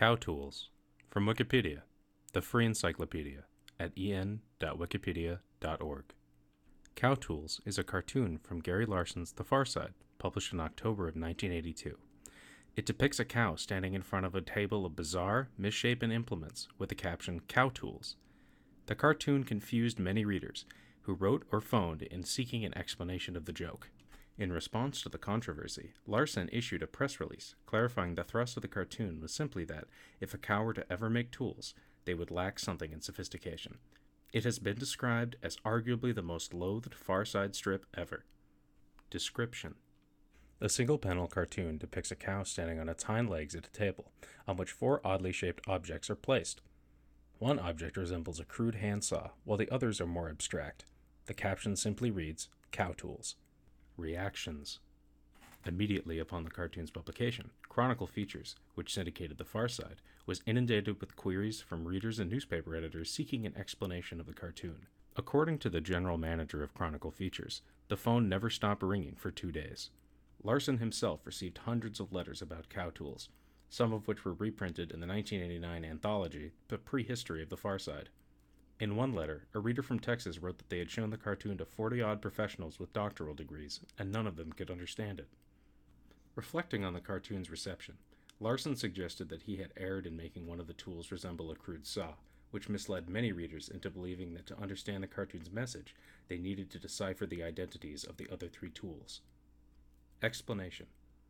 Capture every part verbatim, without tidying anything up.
Cow Tools from Wikipedia, the free encyclopedia at e n dot wikipedia dot org. Cow Tools is a cartoon from Gary Larson's The Far Side, published in October of nineteen eighty-two. It depicts a cow standing in front of a table of bizarre, misshapen implements with the caption, "Cow Tools." The cartoon confused many readers, who wrote or phoned in seeking an explanation of the joke. In response to the controversy, Larson issued a press release clarifying the thrust of the cartoon was simply that, if a cow were to ever make tools, they would lack something in sophistication. It has been described as arguably the most loathed Far Side strip ever. Description: the single-panel cartoon depicts a cow standing on its hind legs at a table, on which four oddly shaped objects are placed. One object resembles a crude handsaw, while the others are more abstract. The caption simply reads, "Cow Tools." Reactions. Immediately upon the cartoon's publication, Chronicle Features, which syndicated The Far Side, was inundated with queries from readers and newspaper editors seeking an explanation of the cartoon. According to the general manager of Chronicle Features, the phone never stopped ringing for two days. Larson himself received hundreds of letters about cow tools, some of which were reprinted in the nineteen eighty-nine anthology, The Prehistory of the Far Side. In one letter, a reader from Texas wrote that they had shown the cartoon to forty-odd professionals with doctoral degrees, and none of them could understand it. Reflecting on the cartoon's reception, Larson suggested that he had erred in making one of the tools resemble a crude saw, which misled many readers into believing that to understand the cartoon's message, they needed to decipher the identities of the other three tools. Explanation: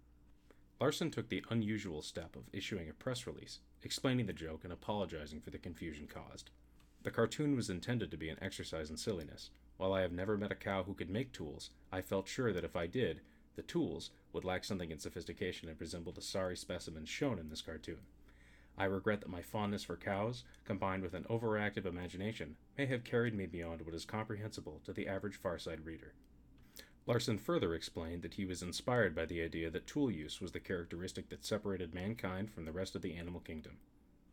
Larson took the unusual step of issuing a press release, explaining the joke and apologizing for the confusion caused. The cartoon was intended to be an exercise in silliness. While I have never met a cow who could make tools, I felt sure that if I did, the tools would lack something in sophistication and resemble the sorry specimens shown in this cartoon. I regret that my fondness for cows, combined with an overactive imagination, may have carried me beyond what is comprehensible to the average Far Side reader. Larson further explained that he was inspired by the idea that tool use was the characteristic that separated mankind from the rest of the animal kingdom.